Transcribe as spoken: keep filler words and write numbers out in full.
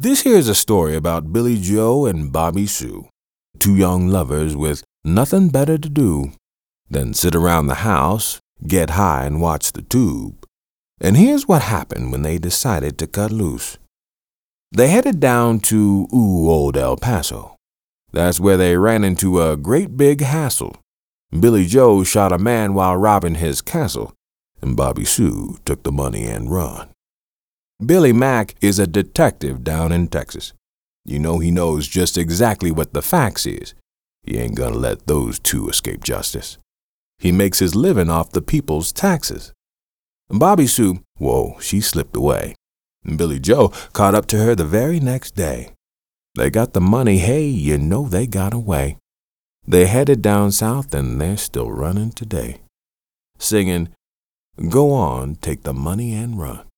This here's a story about Billy Joe and Bobby Sue, two young lovers with nothing better to do than sit around the house, get high, and watch the tube. And here's what happened when they decided to cut loose. They headed down to ooh old El Paso. That's where they ran into a great big hassle. Billy Joe shot a man while robbing his castle, and Bobby Sue took the money and run. Billy Mack is a detective down in Texas. You know he knows just exactly what the facts is. He ain't gonna let those two escape justice. He makes his living off the people's taxes. Bobby Sue, whoa, she slipped away. And Billy Joe caught up to her the very next day. They got the money, hey, you know they got away. They headed down south and they're still running today, singing, "Go on, take the money and run."